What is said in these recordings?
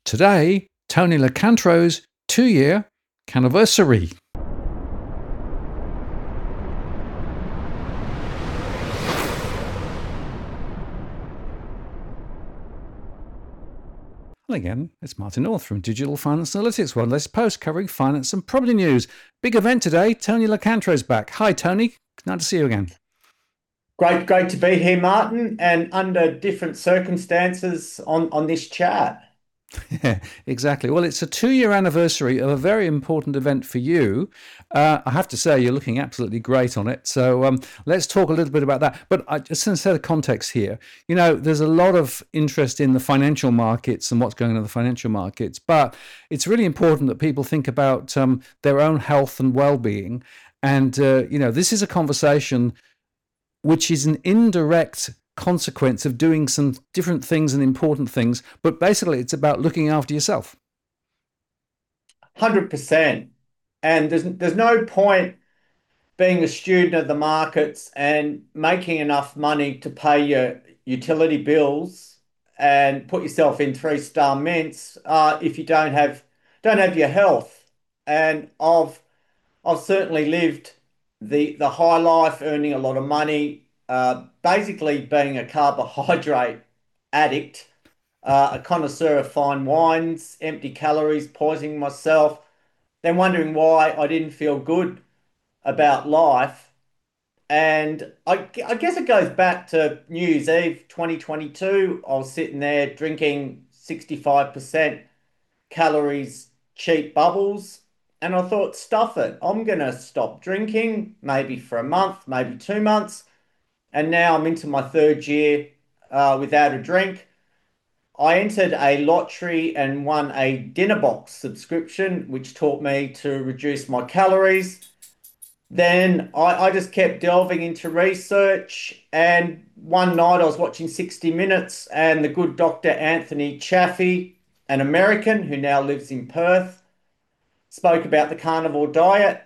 Today, Tony Lecantro's 2-year anniversary. Well, again, it's Martin North from Digital Finance Analytics, one less post covering finance and property news. Big event today. Tony Lecantro's back. Hi, Tony. Nice to see you again. Great to be here, Martin, and under different circumstances on this chat. Yeah, exactly. Well, it's a 2-year anniversary of a very important event for you. I have to say, you're looking absolutely great on it. So let's talk a little bit about that. But just to set a context here, there's a lot of interest in the financial markets and what's going on in the financial markets. But it's really important that people think about their own health and well-being. And, this is a conversation which is an indirect consequence of doing some different things and important things. But basically, it's about looking after yourself. 100%. And there's no point being a student of the markets and making enough money to pay your utility bills and put yourself in three-star mints if you don't have your health. And I've certainly lived the high life, earning a lot of money, basically being a carbohydrate addict, a connoisseur of fine wines, empty calories, poisoning myself, then wondering why I didn't feel good about life. And I guess it goes back to New Year's Eve 2022. I was sitting there drinking 65% calories, cheap bubbles. And I thought, stuff it. I'm going to stop drinking, maybe for a month, maybe 2 months. And now I'm into my third year without a drink. I entered a lottery and won a dinner box subscription, which taught me to reduce my calories. Then I just kept delving into research. And one night I was watching 60 Minutes, and the good Dr. Anthony Chaffee, an American who now lives in Perth, spoke about the carnivore diet.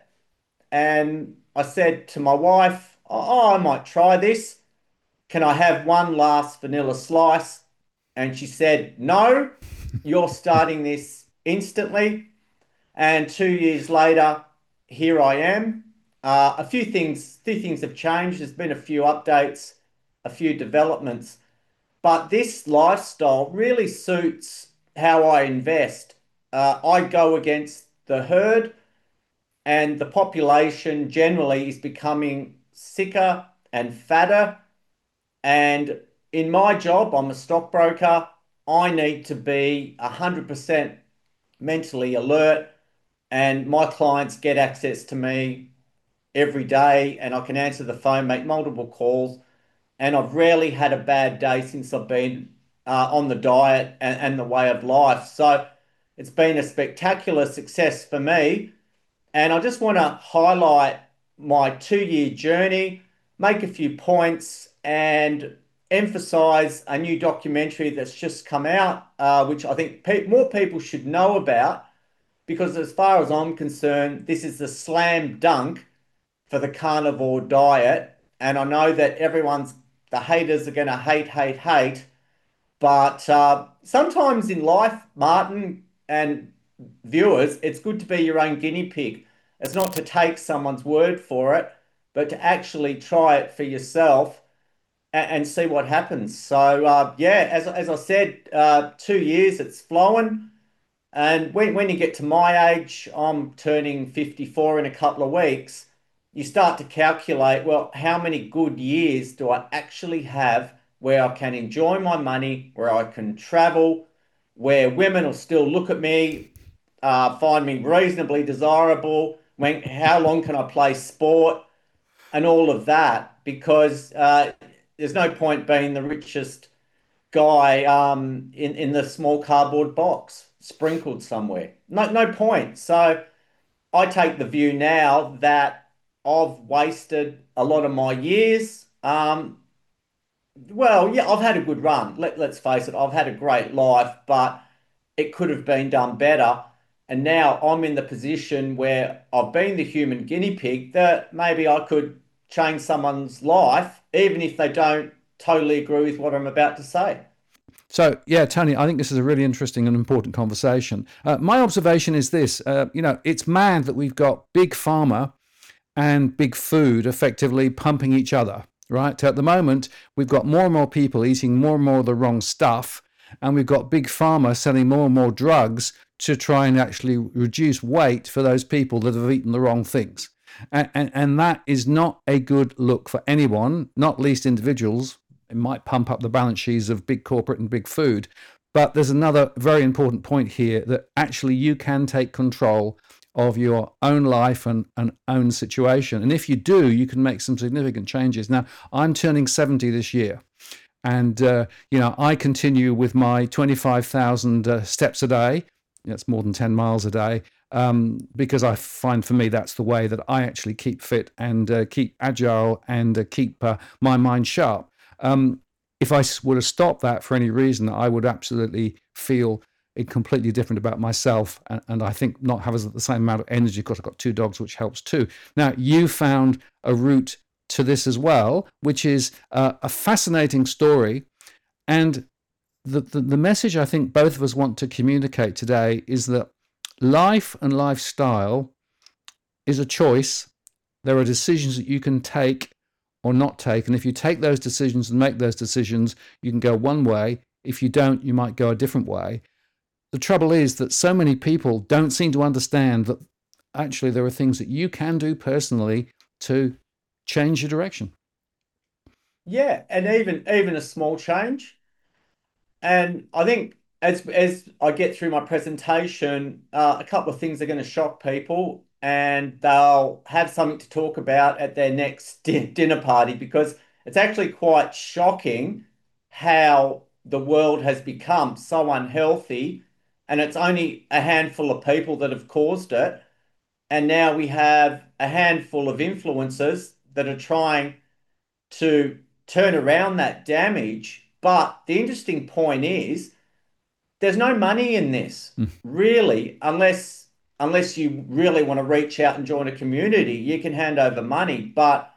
And I said to my wife, oh, I might try this. Can I have one last vanilla slice? And she said, no, you're starting this instantly. And 2 years later, here I am. A few things have changed. There's been a few updates, a few developments, but this lifestyle really suits how I invest. I go against the herd, and the population generally is becoming sicker and fatter. And in my job, I'm a stockbroker. I need to be 100% mentally alert, and my clients get access to me every day, and I can answer the phone, make multiple calls, and I've rarely had a bad day since I've been on the diet and the way of life. So it's been a spectacular success for me. And I just want to highlight my 2 year journey, make a few points, and emphasize a new documentary that's just come out, which I think more people should know about, because as far as I'm concerned, this is the slam dunk for the carnivore diet. And I know that the haters are going to hate. But sometimes in life, Martin and viewers, it's good to be your own guinea pig. It's not to take someone's word for it, but to actually try it for yourself and see what happens. So yeah, as I said, 2 years it's flowing. And when you get to my age, I'm turning 54 in a couple of weeks, you start to calculate, well, how many good years do I actually have where I can enjoy my money, where I can travel, where women will still look at me, find me reasonably desirable, how long can I play sport, and all of that, because there's no point being the richest guy in the small cardboard box sprinkled somewhere. No point. So I take the view now that I've wasted a lot of my years. Well, yeah, I've had a good run. Let's face it, I've had a great life, but it could have been done better. And now I'm in the position where I've been the human guinea pig, that maybe I could change someone's life, even if they don't totally agree with what I'm about to say. So, yeah, Tony, I think this is a really interesting and important conversation. My observation is this: it's mad that we've got big pharma and big food effectively pumping each other, right? At the moment, we've got more and more people eating more and more of the wrong stuff, and we've got big pharma selling more and more drugs to try and actually reduce weight for those people that have eaten the wrong things. And that is not a good look for anyone, not least individuals. It might pump up the balance sheets of big corporate and big food. But there's another very important point here that actually you can take control of your own life and own situation. And if you do, you can make some significant changes. Now, I'm turning 70 this year. And, I continue with my 25,000 steps a day. That's more than 10 miles a day. Because I find for me that's the way that I actually keep fit and keep agile and keep my mind sharp. If I were to stop that for any reason, I would absolutely feel completely different about myself, and I think not have the same amount of energy. Of course, I've got two dogs, which helps too. Now, you found a route to this as well, which is a fascinating story. And the message I think both of us want to communicate today is that life and lifestyle is a choice. There are decisions that you can take or not take. And if you take those decisions and make those decisions, you can go one way. If you don't, you might go a different way. The trouble is that so many people don't seem to understand that actually there are things that you can do personally to change your direction. Yeah, and even a small change. And I think as I get through my presentation, a couple of things are going to shock people, and they'll have something to talk about at their next dinner party because it's actually quite shocking how the world has become so unhealthy, and it's only a handful of people that have caused it. And now we have a handful of influencers that are trying to turn around that damage. But the interesting point is there's no money in this, Mm. really, unless you really want to reach out and join a community, you can hand over money. But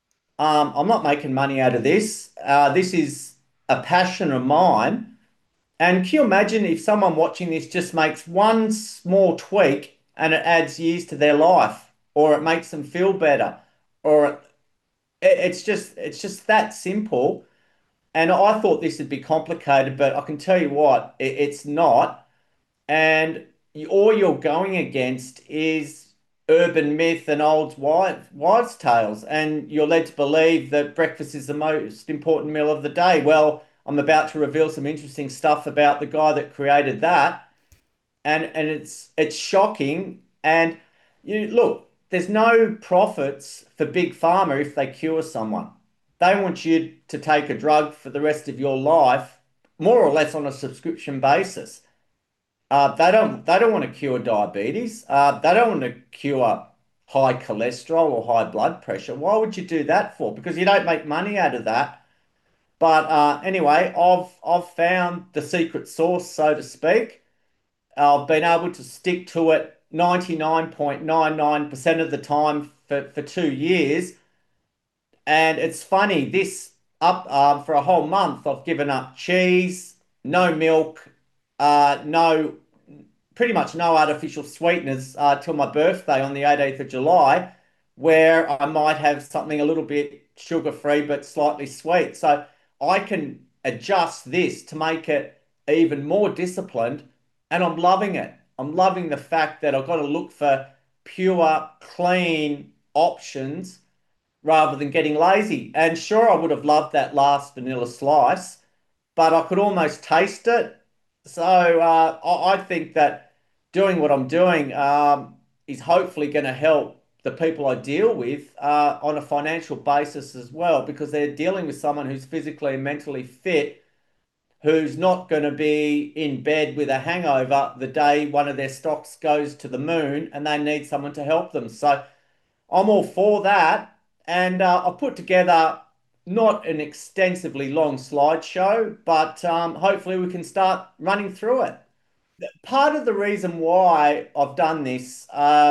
I'm not making money out of this. This is a passion of mine. And can you imagine if someone watching this just makes one small tweak and it adds years to their life, or it makes them feel better, or it's just that simple. And I thought this would be complicated, but I can tell you what, it's not. And all you're going against is urban myth and old wives' tales. And you're led to believe that breakfast is the most important meal of the day. Well, I'm about to reveal some interesting stuff about the guy that created that. And it's shocking. And you look, there's no profits for big pharma if they cure someone. They want you to take a drug for the rest of your life, more or less on a subscription basis. They don't want to cure diabetes. They don't want to cure high cholesterol or high blood pressure. Why would you do that for? Because you don't make money out of that. But anyway, I've found the secret sauce, so to speak. I've been able to stick to it 99.99% of the time for 2 years. And it's funny, this up for a whole month, I've given up cheese, no milk, no pretty much no artificial sweeteners till my birthday on the 18th of July, where I might have something a little bit sugar-free but slightly sweet. So I can adjust this to make it even more disciplined, and I'm loving it. I'm loving the fact that I've got to look for pure, clean options rather than getting lazy. And sure, I would have loved that last vanilla slice, but I could almost taste it. So I think that doing what I'm doing is hopefully going to help the people I deal with on a financial basis as well, because they're dealing with someone who's physically and mentally fit, who's not going to be in bed with a hangover the day one of their stocks goes to the moon and they need someone to help them. So I'm all for that. And I've put together not an extensively long slideshow, but hopefully we can start running through it. Part of the reason why I've done this,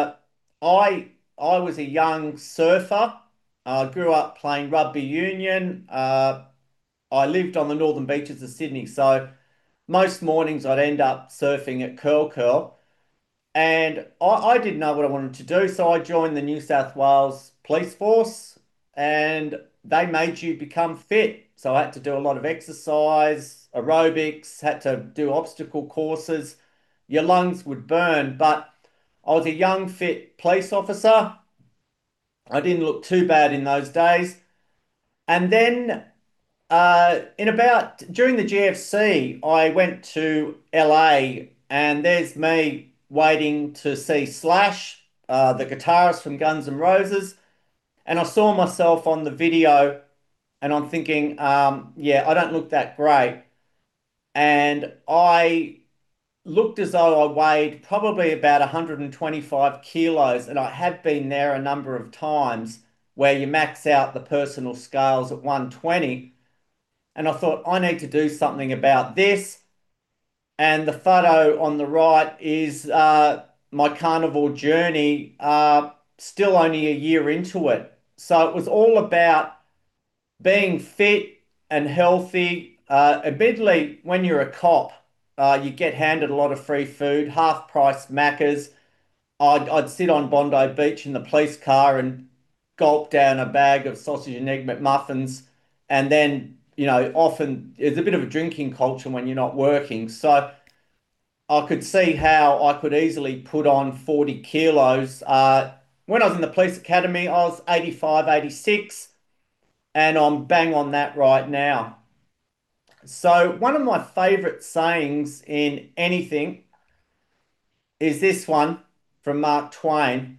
I was a young surfer. I grew up playing rugby union. I lived on the northern beaches of Sydney, so most mornings I'd end up surfing at Curl Curl. And I didn't know what I wanted to do, so I joined the New South Wales Police Force and they made you become fit. So I had to do a lot of exercise, aerobics, had to do obstacle courses. Your lungs would burn, but I was a young, fit police officer. I didn't look too bad in those days. And then in about during the GFC, I went to LA and there's me waiting to see Slash, the guitarist from Guns N' Roses. And I saw myself on the video and I'm thinking, yeah, I don't look that great. And I looked as though I weighed probably about 125 kilos. And I have been there a number of times where you max out the personal scales at 120. And I thought, I need to do something about this. And the photo on the right is my carnivore journey, still only a year into it. So it was all about being fit and healthy. Admittedly, when you're a cop, you get handed a lot of free food, half price Maccas. I'd sit on Bondi Beach in the police car and gulp down a bag of sausage and egg McMuffins. And then, often there's a bit of a drinking culture when you're not working. So I could see how I could easily put on 40 kilos. When I was in the police academy, I was 85, 86, and I'm bang on that right now. So, one of my favorite sayings in anything is this one from Mark Twain.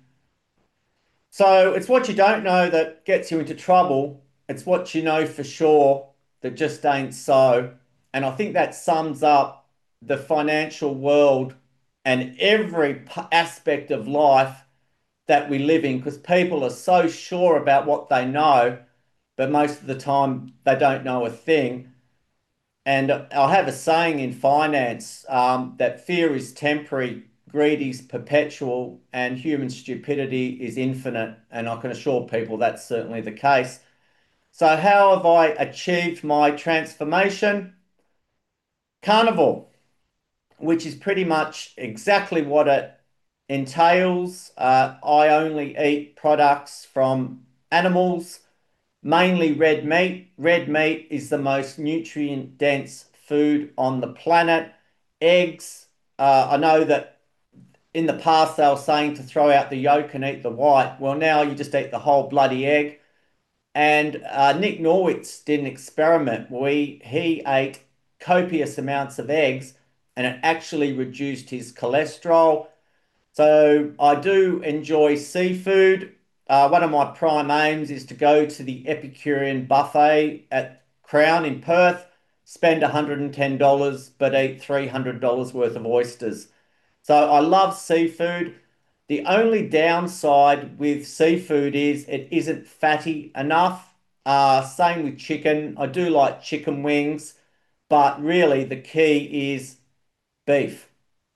So it's what you don't know that gets you into trouble. It's what you know for sure that just ain't so. And I think that sums up the financial world and every aspect of life that we live in because people are so sure about what they know, but most of the time they don't know a thing. And I have a saying in finance that fear is temporary, greed is perpetual, and human stupidity is infinite. And I can assure people that's certainly the case. So, how have I achieved my transformation? Carnivore, which is pretty much exactly what it entails. I only eat products from animals, mainly red meat. Red meat is the most nutrient dense food on the planet. Eggs, I know that in the past they were saying to throw out the yolk and eat the white. Well, now you just eat the whole bloody egg. And Nick Norwitz did an experiment where he ate copious amounts of eggs and it actually reduced his cholesterol. So I do enjoy seafood. One of my prime aims is to go to the Epicurean buffet at Crown in Perth, spend $110, but eat $300 worth of oysters. So I love seafood. The only downside with seafood is it isn't fatty enough. Same with chicken. I do like chicken wings, but really the key is beef.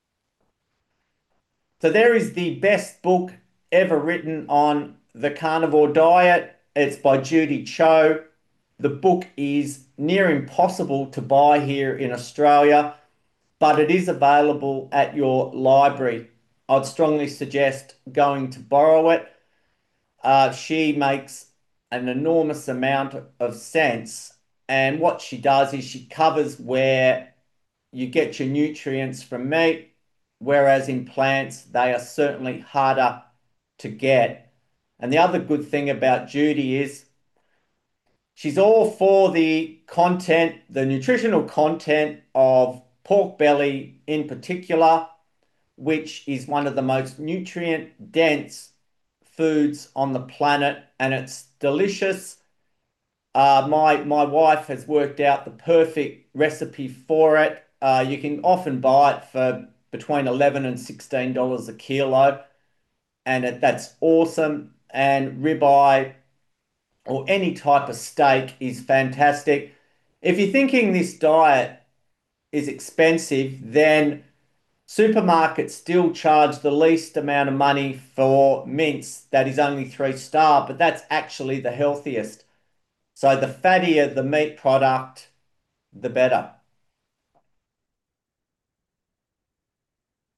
So there is the best book ever written on the carnivore diet. It's by Judy Cho. The book is near impossible to buy here in Australia, but it is available at your library. I'd strongly suggest going to borrow it. She makes an enormous amount of sense. And what she does is she covers where you get your nutrients from meat, whereas in plants, they are certainly harder to get. And the other good thing about Judy is she's all for the content, the nutritional content of pork belly in particular, which is one of the most nutrient dense foods on the planet, and it's delicious. My wife has worked out the perfect recipe for it. You can often buy it for between 11 and $16 a kilo, and that's awesome. And ribeye or any type of steak is fantastic. If you're thinking this diet is expensive, then supermarkets still charge the least amount of money for mince that is only 3 star, but that's actually the healthiest. So the fattier the meat product, the better.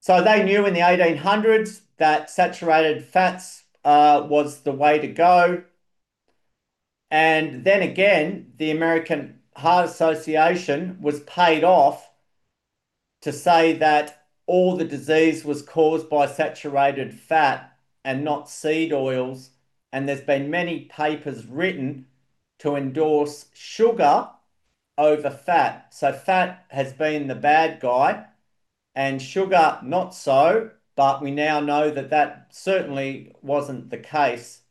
So they knew in the 1800s that saturated fats was the way to go. And then again, the American Heart Association was paid off to say that all the disease was caused by saturated fat and not seed oils. And there's been many papers written to endorse sugar over fat. So fat has been the bad guy and sugar not so, but we now know that that certainly wasn't the case.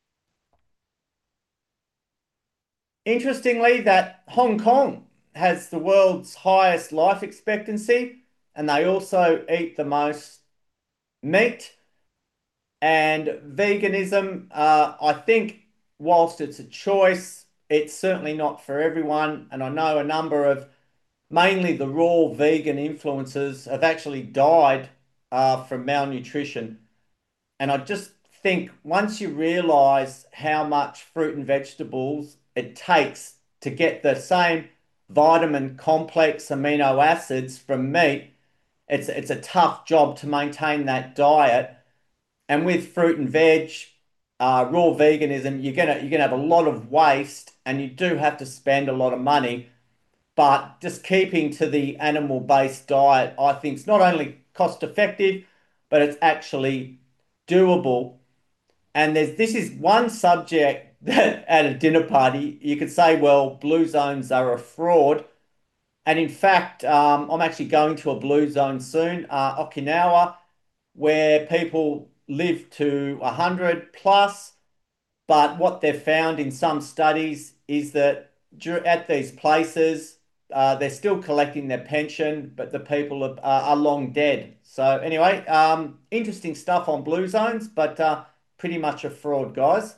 Interestingly, that Hong Kong has the world's highest life expectancy, and they also eat the most meat. And veganism, I think, whilst it's a choice, it's certainly not for everyone. And I know a number of mainly the raw vegan influencers have actually died from malnutrition. And I just think once you realize how much fruit and vegetables it takes to get the same vitamin complex amino acids from meat, it's a tough job to maintain that diet. And with fruit and veg, raw veganism, you're gonna have a lot of waste, and you do have to spend a lot of money. But just keeping to the animal-based diet, I think, is not only cost effective, but it's actually doable. And this is one subject that at a dinner party you could say, well, blue zones are a fraud. And in fact, I'm actually going to a blue zone soon, Okinawa, where people live to 100 plus. But what they've found in some studies is that at these places, they're still collecting their pension, but the people are long dead. So anyway, interesting stuff on blue zones, but pretty much a fraud, guys.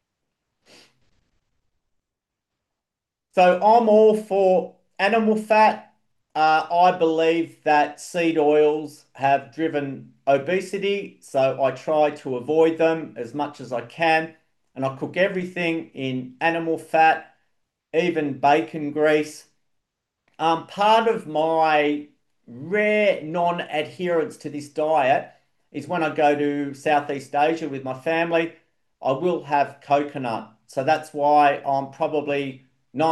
So I'm all for animal fat. I believe that seed oils have driven obesity, so I try to avoid them as much as I can. And I cook everything in animal fat, even bacon grease. Part of my rare non-adherence to this diet is when I go to Southeast Asia with my family, I will have coconut. So that's why I'm probably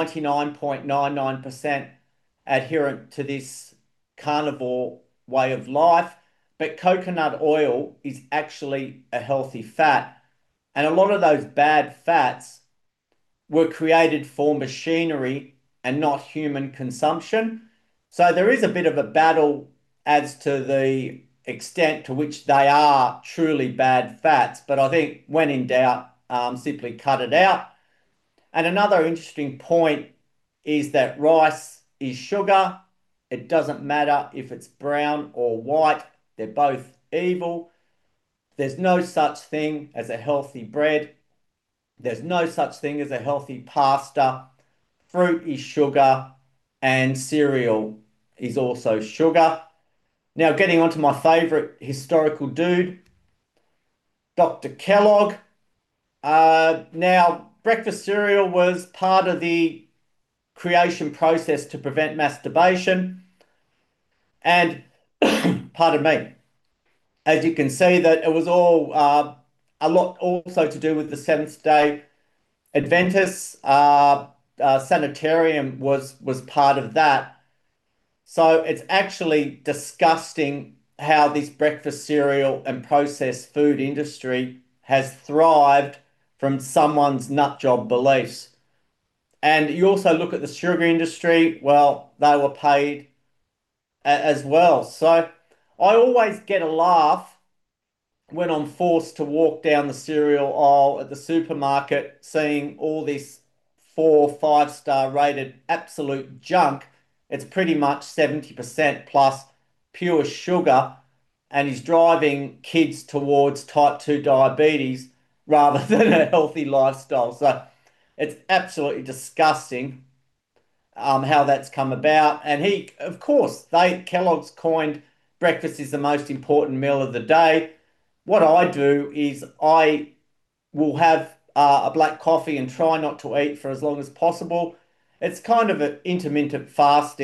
99.99% adherent to this carnivore way of life. But coconut oil is actually a healthy fat. And a lot of those bad fats were created for machinery and not human consumption. So there is a bit of a battle as to the extent to which they are truly bad fats. But I think when in doubt, simply cut it out. And another interesting point is that rice is sugar. It doesn't matter if it's brown or white, they're both evil. There's no such thing as a healthy bread. There's no such thing as a healthy pasta. Fruit is sugar, and cereal is also sugar. Now, getting on to my favorite historical dude, Dr. Kellogg. Now, breakfast cereal was part of the creation process to prevent masturbation. And pardon me, as you can see, that it was all a lot also to do with the Seventh Day Adventists. Sanitarium was part of that. So it's actually disgusting how this breakfast cereal and processed food industry has thrived from someone's nut job beliefs. And you also look at the sugar industry, well, they were paid as well. So I always get a laugh when I'm forced to walk down the cereal aisle at the supermarket, seeing all this 4, 5 star rated absolute junk. It's pretty much 70% plus pure sugar, and he's driving kids towards type 2 diabetes rather than a healthy lifestyle. So it's absolutely disgusting how that's come about. And he, of course, Kellogg's coined breakfast is the most important meal of the day. What I do is I will have a black coffee and try not to eat for as long as possible. It's kind of an intermittent fasting.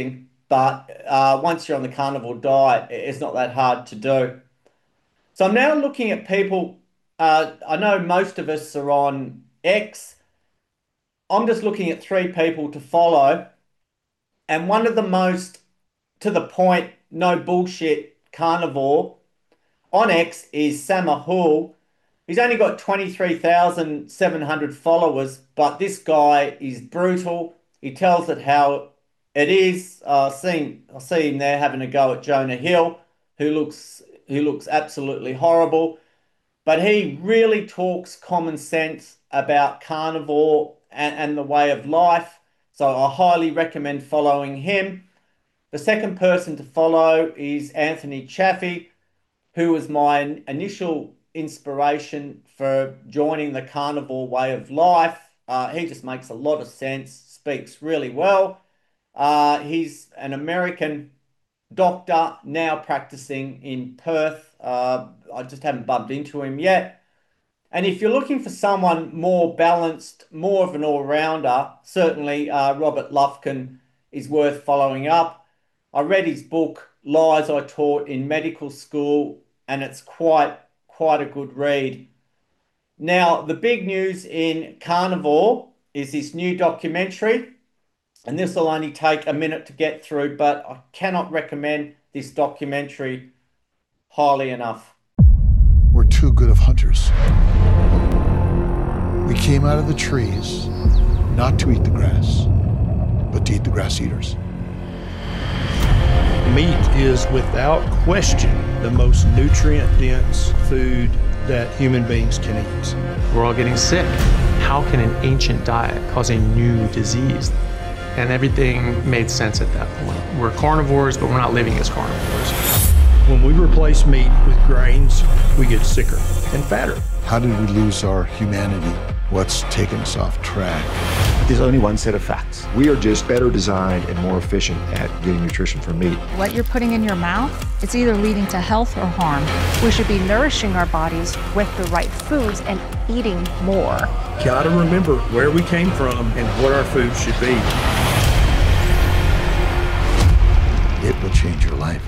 but once you're on the carnivore diet, it's not that hard to do. So I'm now looking at people. I know most of us are on X. I'm just looking at three people to follow, and one of the most to the point, no bullshit carnivore on X is Samahul. He's only got 23,700 followers, but this guy is brutal. He tells it how it is. I see him there having a go at Jonah Hill, who looks absolutely horrible. But he really talks common sense about carnivore and the way of life. So I highly recommend following him. The second person to follow is Anthony Chaffee, who was my initial inspiration for joining the carnivore way of life. He just makes a lot of sense, speaks really well. He's an American doctor now practicing in Perth. I just haven't bumped into him yet. And if you're looking for someone more balanced, more of an all-rounder, certainly Robert Lufkin is worth following up. I read his book, Lies I Taught in Medical School, and it's quite a good read. Now, the big news in carnivore is this new documentary, and this will only take a minute to get through, but I cannot recommend this documentary highly enough. We're too good of hunters. We came out of the trees not to eat the grass, but to eat the grass eaters. Meat is without question the most nutrient-dense food that human beings can eat. We're all getting sick. How can an ancient diet cause a new disease? And everything made sense at that point. We're carnivores, but we're not living as carnivores. When we replace meat with grains, we get sicker and fatter. How did we lose our humanity? What's taken us off track? There's only one set of facts. We are just better designed and more efficient at getting nutrition from meat. What you're putting in your mouth, it's either leading to health or harm. We should be nourishing our bodies with the right foods and eating more. Gotta remember where we came from and what our food should be. It will change your life.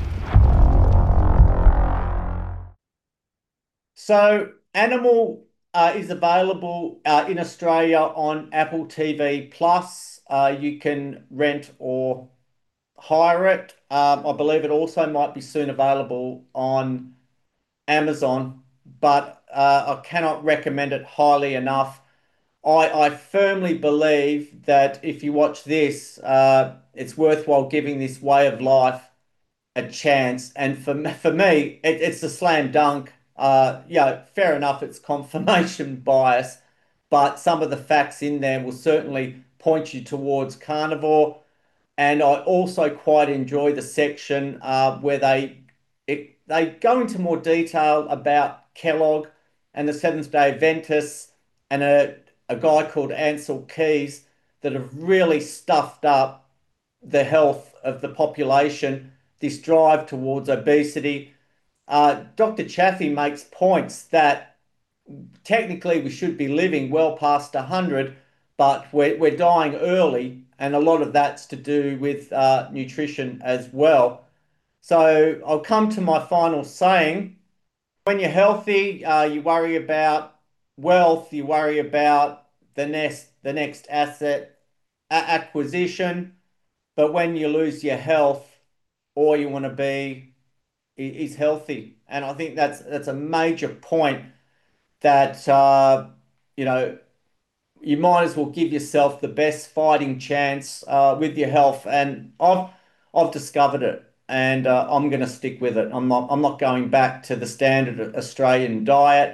So, Animal is available in Australia on Apple TV Plus. You can rent or hire it. I believe it also might be soon available on Amazon, but I cannot recommend it highly enough. I firmly believe that if you watch this, it's worthwhile giving this way of life a chance. And for me, it's a slam dunk. Yeah, fair enough, it's confirmation bias, but some of the facts in there will certainly point you towards carnivore. And I also quite enjoy the section where they go into more detail about Kellogg and the Seventh Day Adventists and a guy called Ansel Keys that have really stuffed up the health of the population, this drive towards obesity. Dr. Chaffee makes points that technically we should be living well past 100, but we're dying early, and a lot of that's to do with nutrition as well. So I'll come to my final saying. When you're healthy, you worry about wealth, you worry about the next asset acquisition, but when you lose your health, all you want to be is healthy. And I think that's a major point that you know, you might as well give yourself the best fighting chance with your health. And I've discovered it, and I'm going to stick with it. I'm not going back to the standard Australian diet.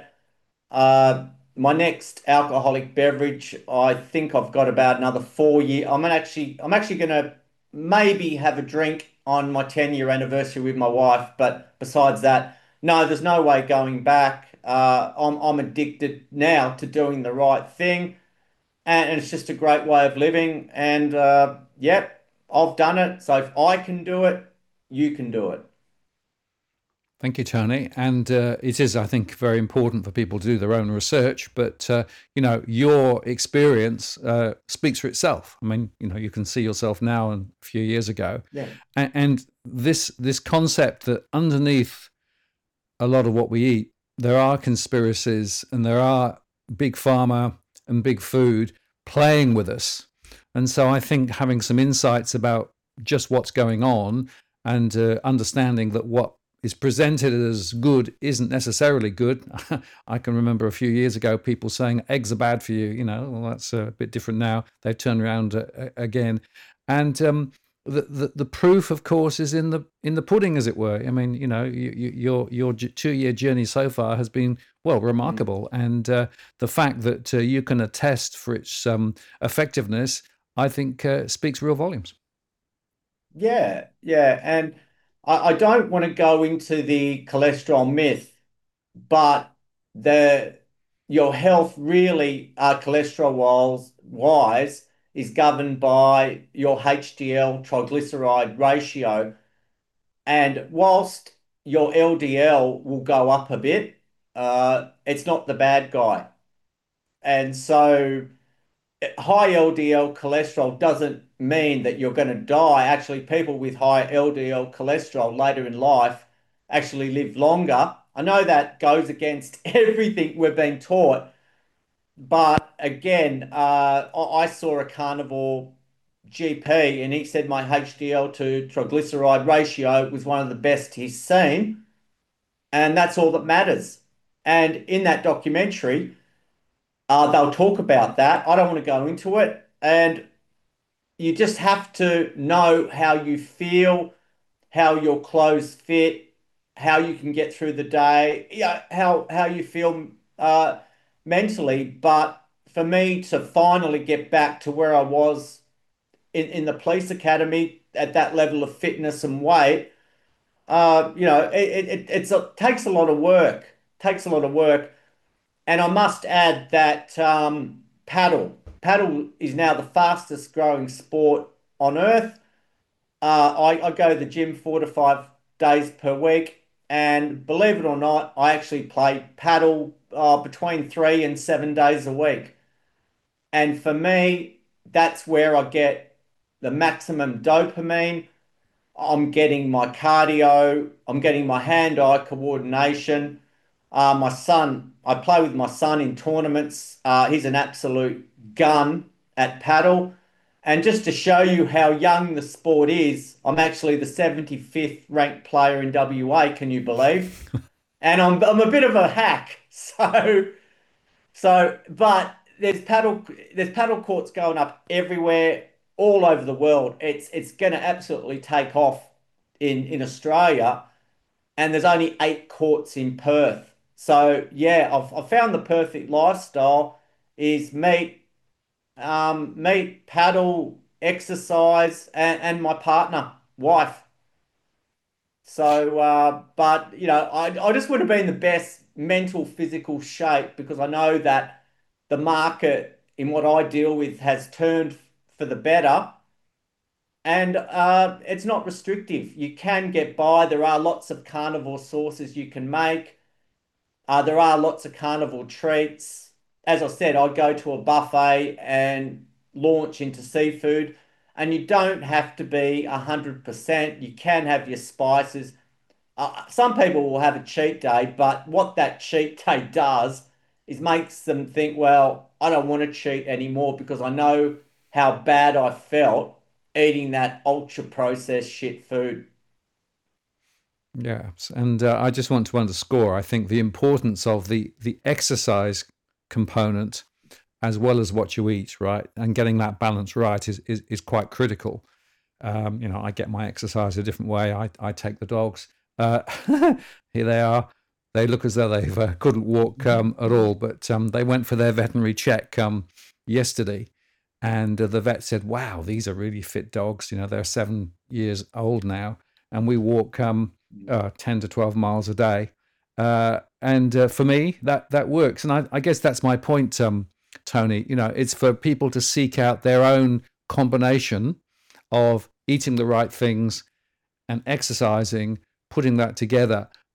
My next alcoholic beverage, I think I've got about another 4 years. I'm actually going to maybe have a drink on my 10-year anniversary with my wife, but besides that, no, there's no way going back. I'm addicted now to doing the right thing, and it's just a great way of living. And yep, I've done it. So if I can do it, you can do it. Thank you, Tony. And it is, I think, very important for people to do their own research. But your experience speaks for itself. I mean, you can see yourself now and a few years ago. Yeah. And this concept that underneath a lot of what we eat, there are conspiracies and there are big pharma and big food playing with us. And so I think having some insights about just what's going on and understanding that what is presented as good isn't necessarily good. I can remember a few years ago people saying eggs are bad for you. Well, that's a bit different now. They've turned around again, and the proof, of course, is in the pudding, as it were. I mean, your 2-year journey so far has been remarkable, and the fact that you can attest for its effectiveness, I think, speaks real volumes. Yeah, and I don't want to go into the cholesterol myth, but your health really, cholesterol wise, is governed by your HDL triglyceride ratio. And whilst your LDL will go up a bit, it's not the bad guy. And so high LDL cholesterol doesn't mean that you're going to die. Actually, people with high LDL cholesterol later in life actually live longer. I know that goes against everything we've been taught, but again, I saw a carnivore GP and he said my HDL to triglyceride ratio was one of the best he's seen, and that's all that matters. And in that documentary, they'll talk about that. I don't want to go into it. And you just have to know how you feel, how your clothes fit, how you can get through the day, how you feel mentally. But for me to finally get back to where I was in the police academy at that level of fitness and weight, it takes a lot of work. Takes a lot of work. And I must add that paddle is now the fastest growing sport on earth. I go to the gym 4 to 5 days per week, and believe it or not, I actually play paddle between 3 and 7 days a week. And for me, that's where I get the maximum dopamine. I'm getting my cardio. I'm getting my hand-eye coordination. I play with my son in tournaments. He's an absolute gun at paddle. And just to show you how young the sport is, I'm actually the 75th ranked player in WA, can you believe? And I'm a bit of a hack. But there's paddle courts going up everywhere, all over the world. It's going to absolutely take off in Australia, and there's only 8 courts in Perth. So yeah, I've found the perfect lifestyle is meet, paddle, exercise, and my partner, wife. So, but I just want to be in the best mental, physical shape because I know that the market in what I deal with has turned for the better. And it's not restrictive. You can get by. There are lots of carnivore sauces you can make. There are lots of carnivore treats. As I said, I go to a buffet and launch into seafood, and you don't have to be 100%. You can have your spices. Some people will have a cheat day, but what that cheat day does is makes them think, well, I don't want to cheat anymore because I know how bad I felt eating that ultra processed shit food. Yeah, and I just want to underscore, I think, the importance of the exercise component as well as what you eat, right? And getting that balance right is quite critical. I get my exercise a different way. I take the dogs. Here they are. They look as though they couldn't walk at all, but they went for their veterinary check yesterday. And the vet said, wow, these are really fit dogs. They're 7 years old now. And we walk 10 to 12 miles a day. And for me, that works. And I guess that's my point, Tony. It's for people to seek out their own combination of eating the right things and exercising, putting that together.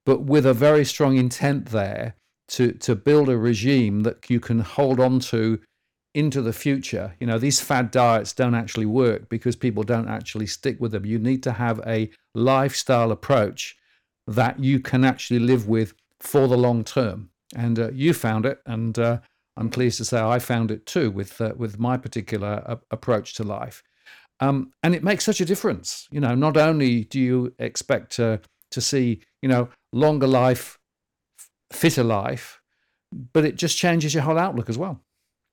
but with a very strong intent there to build a regime that you can hold on to into the future. You know, these fad diets don't actually work because people don't actually stick with them. You need to have a lifestyle approach that you can actually live with for the long term. And you found it, and I'm pleased to say I found it too with my particular approach to life. And it makes such a difference. You know, not only do you expect to see, you know, longer life, fitter life, but it just changes your whole outlook as well.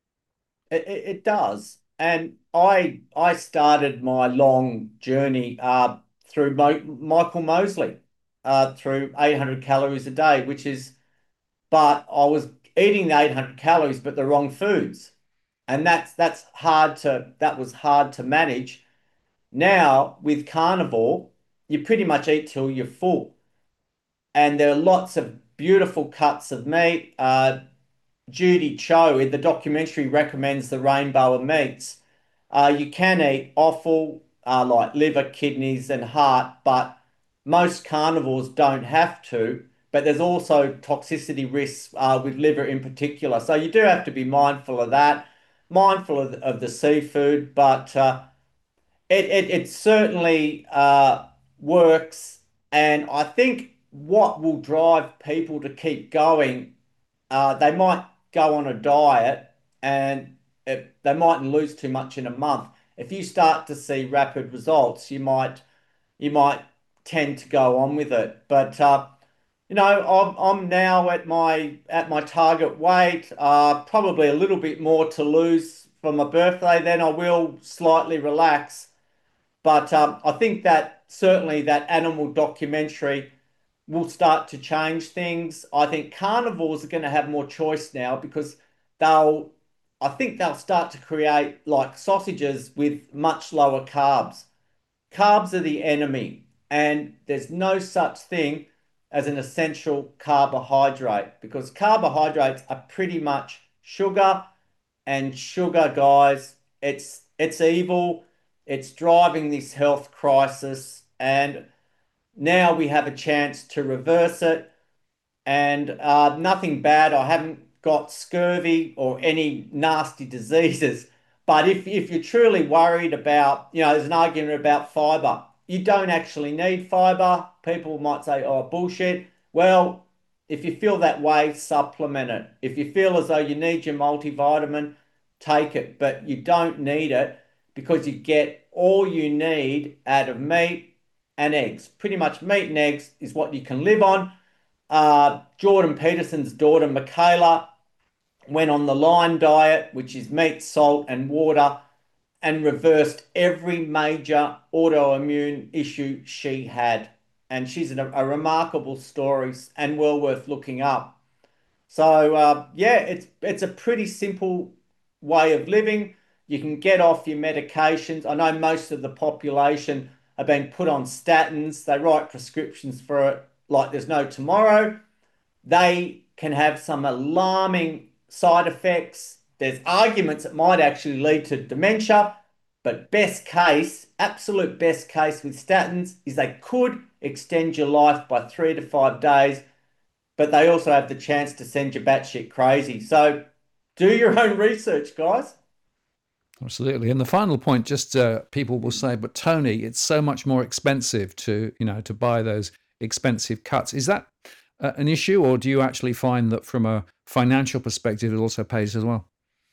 It does. And I started my long journey through Michael Mosley, through 800 calories a day, but I was eating the 800 calories, but the wrong foods. And that was hard to manage. Now with carnivore, you pretty much eat till you're full. And there are lots of beautiful cuts of meat. Judy Cho in the documentary recommends the rainbow of meats. You can eat offal, like liver, kidneys, and heart, but most carnivores don't have to. But there's also toxicity risks with liver in particular. So you do have to be mindful of that, mindful of the seafood, but it certainly works. And I think what will drive people to keep going, they might go on a diet and they mightn't lose too much in a month. If you start to see rapid results, you might tend to go on with it. But you know, I'm now at my target weight. Probably a little bit more to lose for my birthday. Then I will slightly relax. But I think that certainly that animal documentary will start to change things. I think carnivores are going to have more choice now because they'll, I think they'll start to create like sausages with much lower carbs. Carbs are the enemy, and there's no such thing as an essential carbohydrate because carbohydrates are pretty much sugar, and sugar, guys, it's evil. It's driving this health crisis, and now we have a chance to reverse it. And nothing bad. I haven't got scurvy or any nasty diseases. But if you're truly worried about, you know, there's an argument about fiber. You don't actually need fiber. People might say, oh, bullshit. Well, if you feel that way, supplement it. If you feel as though you need your multivitamin, take it. But you don't need it because you get all you need out of meat and eggs. Pretty much meat and eggs is what you can live on. Jordan Peterson's daughter, Michaela, went on the Lion diet, which is meat, salt, and water, and reversed every major autoimmune issue she had. And she's a remarkable story and well worth looking up. So yeah, it's a pretty simple way of living. You can get off your medications. I know most of the population are being put on statins. They write prescriptions for it like there's no tomorrow. They can have some alarming side effects. There's arguments that might actually lead to dementia, but best case, absolute best case with statins is they could extend your life by 3 to 5 days, but they also have the chance to send you batshit crazy. So do your own research, guys. Absolutely. And the final point, just people will say, but Tony, it's so much more expensive to, you know, to buy those expensive cuts. Is that an issue, or do you actually find that from a financial perspective, it also pays as well?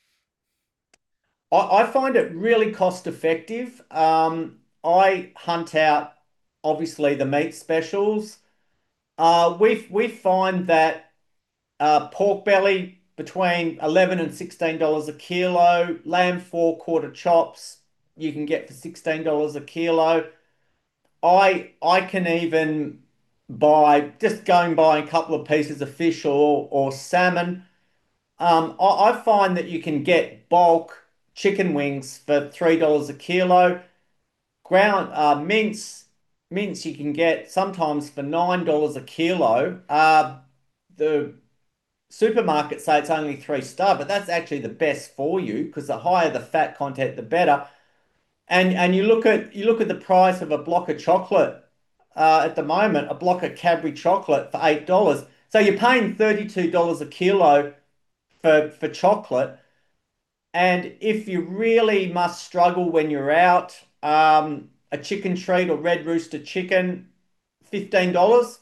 I find it really cost effective. I hunt out obviously the meat specials. We find that pork belly between $11 and $16 a kilo, lamb 4/4 chops you can get for $16 a kilo. I can even buy just going by a couple of pieces of fish or salmon. I find that you can get bulk chicken wings for $3 a kilo. Ground mince you can get sometimes for $9 a kilo. The supermarkets say it's only 3 star, but that's actually the best for you because the higher the fat content, the better. And you look at the price of a block of chocolate. at the moment a block of Cadbury chocolate for $8. So you're paying $32 a kilo for chocolate. And if you really must struggle when you're out, a chicken treat or Red Rooster chicken, $15.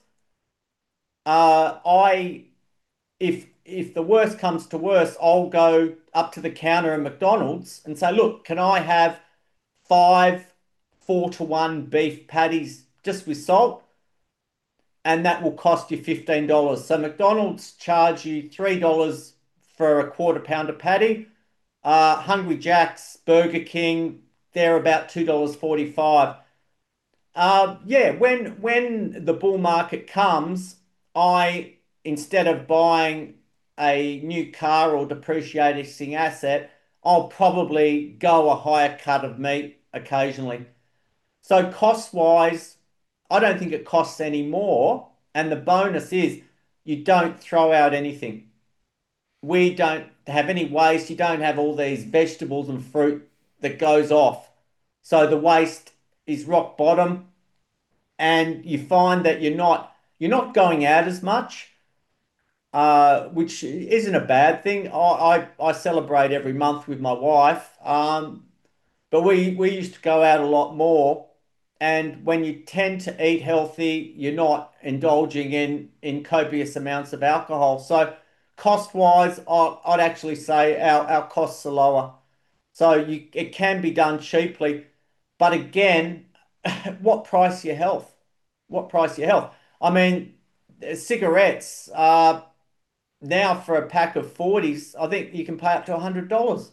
I if the worst comes to worst, I'll go up to the counter at McDonald's and say, look, can I have five 4-to-1 beef patties just with salt? And that will cost you $15. So McDonald's charge you $3 for a quarter pounder patty. Hungry Jack's, Burger King, they're about $2.45. Yeah, when the bull market comes, instead of buying a new car or depreciating asset, I'll probably go a higher cut of meat occasionally. So cost-wise, I don't think it costs any more. And the bonus is you don't throw out anything. We don't have any waste. You don't have all these vegetables and fruit that goes off. So the waste is rock bottom, and you find that you're not going out as much, which isn't a bad thing. I celebrate every month with my wife, but we used to go out a lot more. And when you tend to eat healthy, you're not indulging in copious amounts of alcohol. So cost-wise, I'd actually say our costs are lower. So it can be done cheaply. But again, what price your health? What price your health? I mean, cigarettes, now for a pack of 40s, I think you can pay up to $100.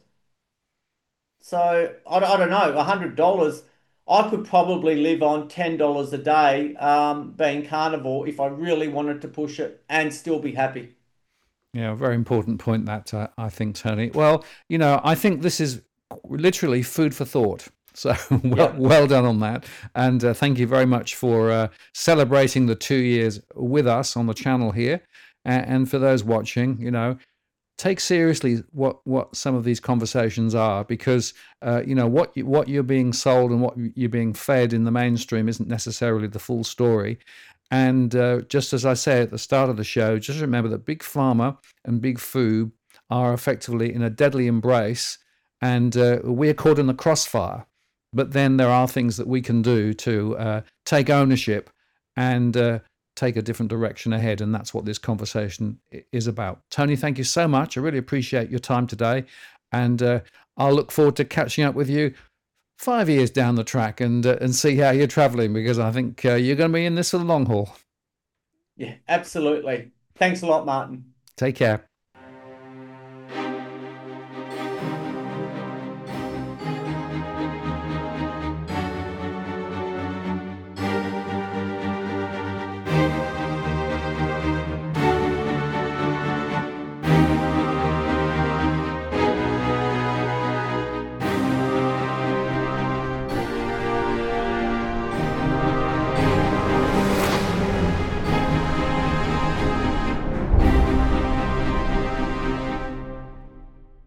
So I don't know, $100, I could probably live on $10 a day, being carnivore, if I really wanted to push it and still be happy. Yeah, very important point that I think, Tony. Well, I think this is literally food for thought. So well done on that. And thank you very much for celebrating the 2 years with us on the channel here. And for those watching, take seriously what some of these conversations are, because what you're being sold and what you're being fed in the mainstream isn't necessarily the full story. And just as I said at the start of the show, just remember that Big Pharma and Big Food are effectively in a deadly embrace, and we're caught in the crossfire. But then there are things that we can do to take ownership and take a different direction ahead. And that's what this conversation is about. Tony, thank you so much. I really appreciate your time today. And I'll look forward to catching up with you 5 years down the track and see how you're traveling, because I think you're going to be in this for the long haul. Yeah, absolutely. Thanks a lot, Martin. Take care.